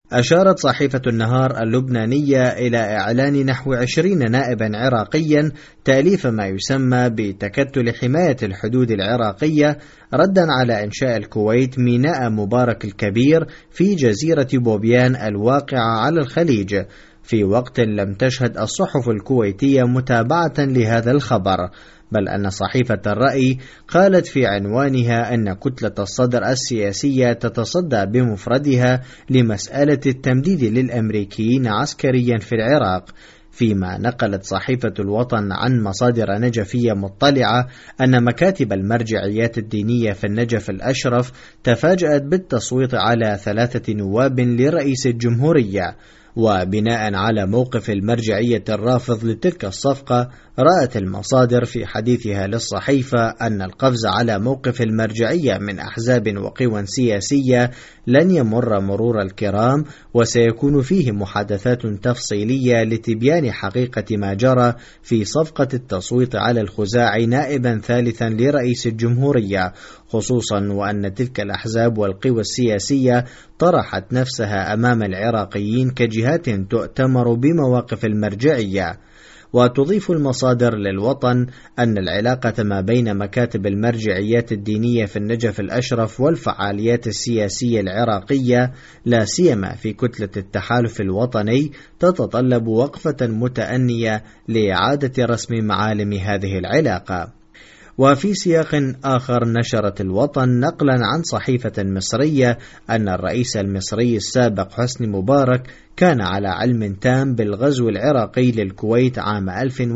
أشارت صحيفة النهار اللبنانية إلى إعلان نحو 20 نائبا عراقيا تأليف ما يسمى بتكتل حماية الحدود العراقية، ردا على إنشاء الكويت ميناء مبارك الكبير في جزيرة بوبيان الواقعة على الخليج، في وقت لم تشهد الصحف الكويتية متابعة لهذا الخبر، بل أن صحيفة الرأي قالت في عنوانها أن كتلة الصدر السياسية تتصدى بمفردها لمسألة التمديد للأمريكيين عسكريا في العراق، فيما نقلت صحيفة الوطن عن مصادر نجفية مطلعة أن مكاتب المرجعيات الدينية في النجف الأشرف تفاجأت بالتصويت على 3 نواب لرئيس الجمهورية. وبناء على موقف المرجعية الرافض لتلك الصفقة، رأت المصادر في حديثها للصحيفة أن القفز على موقف المرجعية من أحزاب وقوى سياسية لن يمر مرور الكرام، وسيكون فيه محادثات تفصيلية لتبيان حقيقة ما جرى في صفقة التصويت على الخزاعي نائبا ثالثا لرئيس الجمهورية، خصوصا وأن تلك الأحزاب والقوى السياسية طرحت نفسها أمام العراقيين كجهات تؤتمر بمواقف المرجعية. وتضيف المصادر للوطن أن العلاقة ما بين مكاتب المرجعيات الدينية في النجف الأشرف والفعاليات السياسية العراقية، لا سيما في كتلة التحالف الوطني، تتطلب وقفة متأنية لإعادة رسم معالم هذه العلاقة. وفي سياق آخر، نشرت الوطن نقلا عن صحيفة مصرية أن الرئيس المصري السابق حسني مبارك كان على علم تام بالغزو العراقي للكويت عام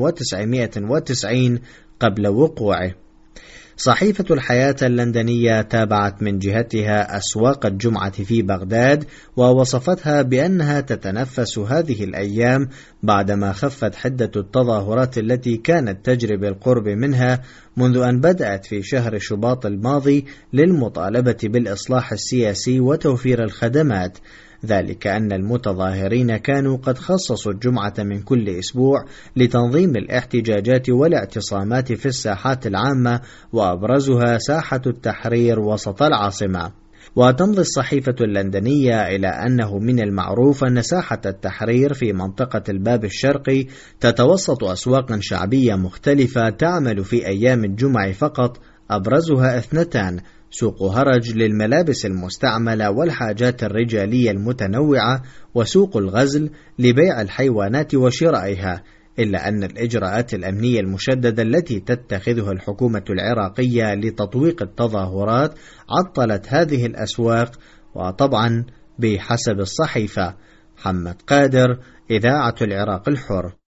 1990 قبل وقوعه. صحيفة الحياة اللندنية تابعت من جهتها أسواق الجمعة في بغداد، ووصفتها بأنها تتنفس هذه الأيام بعدما خفت حدة التظاهرات التي كانت تجري بالقرب منها منذ أن بدأت في شهر شباط الماضي للمطالبة بالإصلاح السياسي وتوفير الخدمات، ذلك أن المتظاهرين كانوا قد خصصوا الجمعة من كل أسبوع لتنظيم الاحتجاجات والاعتصامات في الساحات العامة، وأبرزها ساحة التحرير وسط العاصمة. وتمضي الصحيفة اللندنية إلى أنه من المعروف أن ساحة التحرير في منطقة الباب الشرقي تتوسط أسواقا شعبية مختلفة تعمل في أيام الجمعة فقط، أبرزها 2: سوق هرج للملابس المستعملة والحاجات الرجالية المتنوعة، وسوق الغزل لبيع الحيوانات وشرائها، إلا أن الإجراءات الأمنية المشددة التي تتخذها الحكومة العراقية لتطويق التظاهرات عطلت هذه الأسواق. وطبعا بحسب الصحيفة. محمد قادر، إذاعة العراق الحر.